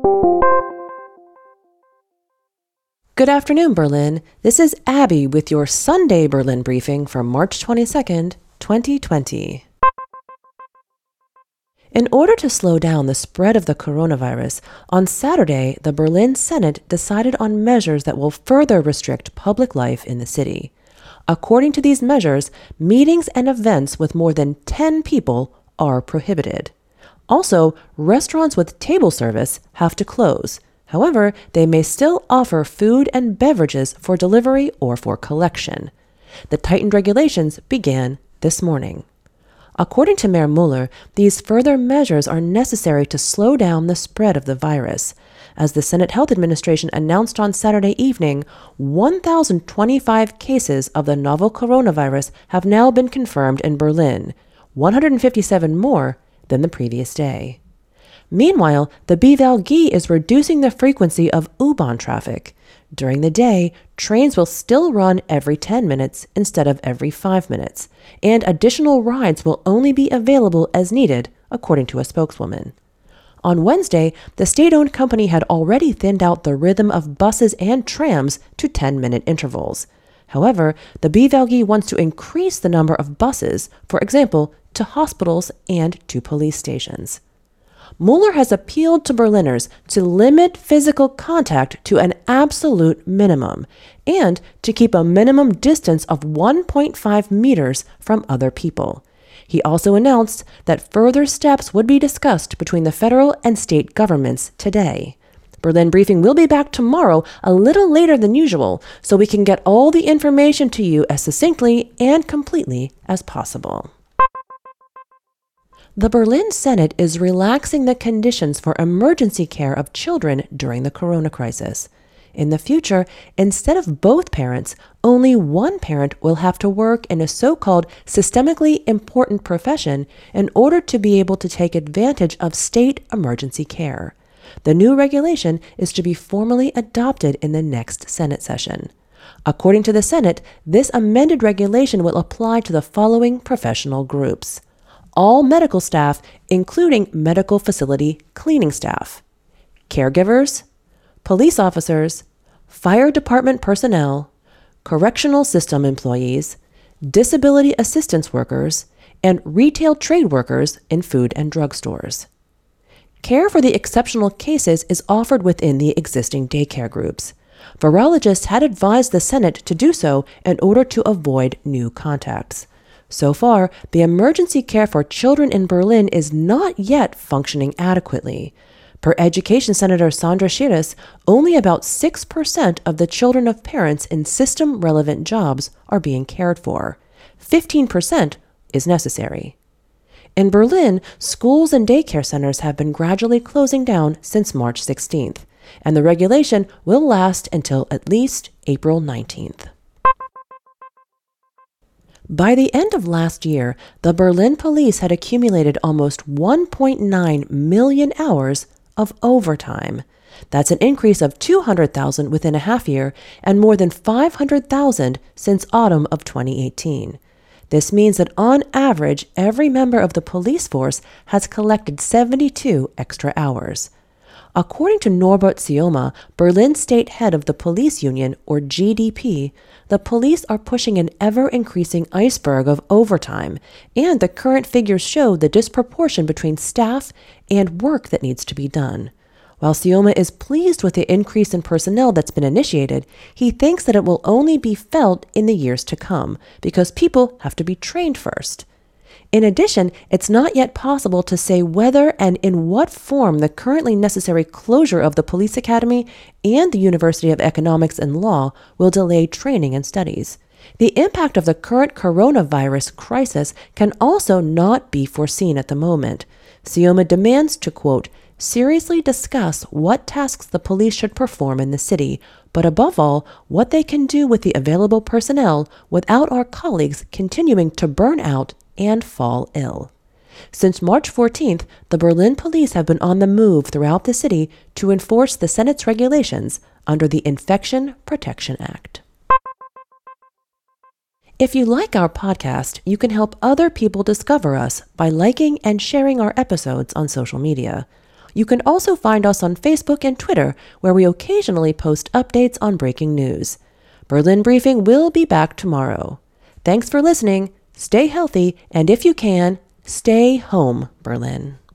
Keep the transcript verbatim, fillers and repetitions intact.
Good afternoon, Berlin. This is Abby with your Sunday Berlin briefing for March twenty-second, twenty twenty. In order to slow down the spread of the coronavirus, on Saturday, the Berlin Senate decided on measures that will further restrict public life in the city. According to these measures, meetings and events with more than ten people are prohibited. Also, restaurants with table service have to close. However, they may still offer food and beverages for delivery or for collection. The tightened regulations began this morning. According to Mayor Mueller, these further measures are necessary to slow down the spread of the virus. As the Senate Health Administration announced on Saturday evening, one thousand twenty-five cases of the novel coronavirus have now been confirmed in Berlin, one hundred fifty-seven more than the previous day. Meanwhile, the B V L G is reducing the frequency of U-Bahn traffic. During the day, trains will still run every ten minutes instead of every five minutes, and additional rides will only be available as needed, according to a spokeswoman. On Wednesday, the state-owned company had already thinned out the rhythm of buses and trams to ten-minute intervals. However, the B V L G wants to increase the number of buses, for example, to hospitals and to police stations. Mueller has appealed to Berliners to limit physical contact to an absolute minimum and to keep a minimum distance of one point five meters from other people. He also announced that further steps would be discussed between the federal and state governments today. Berlin Briefing will be back tomorrow a little later than usual, so we can get all the information to you as succinctly and completely as possible. The Berlin Senate is relaxing the conditions for emergency care of children during the corona crisis. In the future, instead of both parents, only one parent will have to work in a so-called systemically important profession in order to be able to take advantage of state emergency care. The new regulation is to be formally adopted in the next Senate session. According to the Senate, this amended regulation will apply to the following professional groups: all medical staff, including medical facility cleaning staff, caregivers, police officers, fire department personnel, correctional system employees, disability assistance workers, and retail trade workers in food and drug stores. Care for the exceptional cases is offered within the existing daycare groups. Virologists had advised the Senate to do so in order to avoid new contacts. So far, the emergency care for children in Berlin is not yet functioning adequately. Per Education Senator Sandra Schiris, only about six percent of the children of parents in system-relevant jobs are being cared for. fifteen percent is necessary. In Berlin, schools and daycare centers have been gradually closing down since March sixteenth, and the regulation will last until at least April nineteenth. By the end of last year, the Berlin police had accumulated almost one point nine million hours of overtime. That's an increase of two hundred thousand within a half year and more than five hundred thousand since autumn of twenty eighteen. This means that on average, every member of the police force has collected seventy-two extra hours. According to Norbert Sioma, Berlin state head of the police union, or G D P, the police are pushing an ever-increasing iceberg of overtime, and the current figures show the disproportion between staff and work that needs to be done. While Sioma is pleased with the increase in personnel that's been initiated, he thinks that it will only be felt in the years to come, because people have to be trained first. In addition, it's not yet possible to say whether and in what form the currently necessary closure of the Police Academy and the University of Economics and Law will delay training and studies. The impact of the current coronavirus crisis can also not be foreseen at the moment. Sioma demands to, quote, seriously discuss what tasks the police should perform in the city, but above all, what they can do with the available personnel without our colleagues continuing to burn out and fall ill. Since March fourteenth, the Berlin police have been on the move throughout the city to enforce the Senate's regulations under the Infection Protection Act. If you like our podcast, you can help other people discover us by liking and sharing our episodes on social media. You can also find us on Facebook and Twitter, where we occasionally post updates on breaking news. Berlin Briefing will be back tomorrow. Thanks for listening. Stay healthy, and if you can, stay home, Berlin.